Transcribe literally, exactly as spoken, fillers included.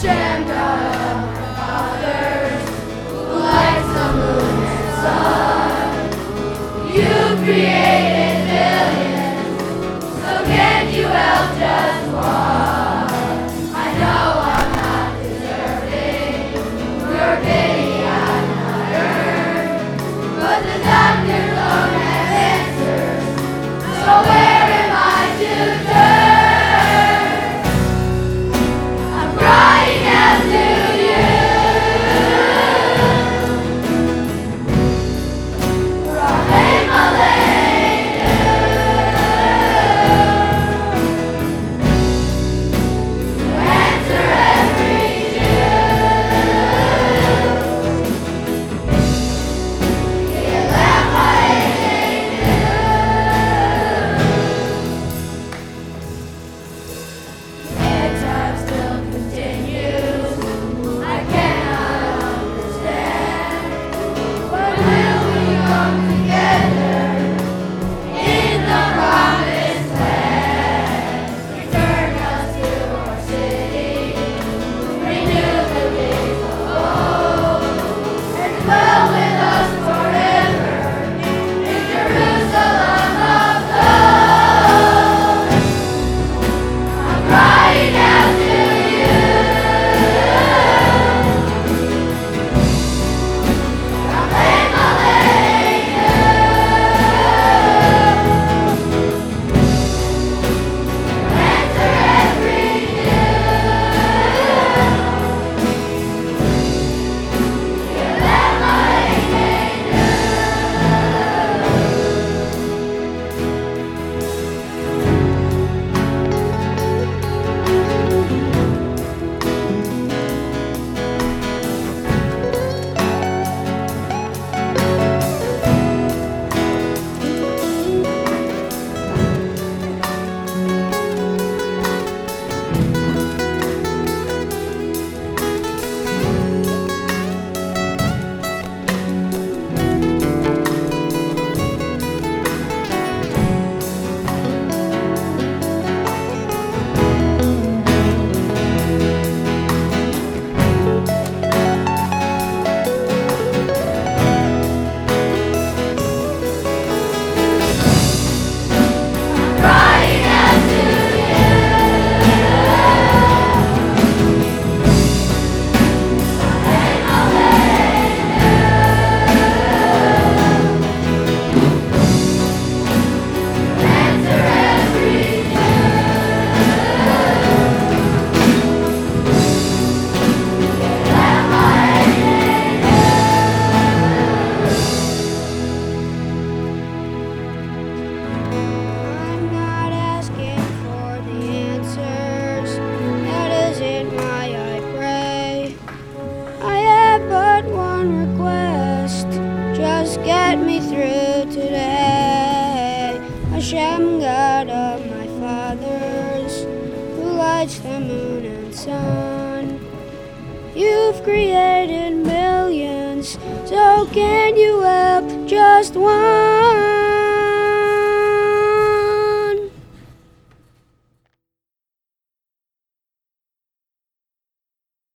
Hashem, God of our fathers, who lights the moon and sun. You created billions, so can you help just one? I know I'm not deserving your pity I'm not earned, but the doctors don't have answers, so where am I to turn? I'm crying out to you, Rahim Aleinu. You answer every Jew. Yelam Ha'eleinu. Bad time still continues. I cannot understand. When will we come together in the promised land? Return us to our city, renew the days of old, and dwell with us forever in Jerusalem of gold. I'm crying out to you, Rahim Aleinu. Answer every Jew. Yelam Ha'eleinu. Crying out to you, Rahim Aleinu. Answer every Jew. Yelam Ha'eleinu. I'm not asking for the answers. That isn't why I pray. I have but one request. Just get me through today. Hashem, God of my fathers, who lights the moon and sun. You've created millions, so can you help just one?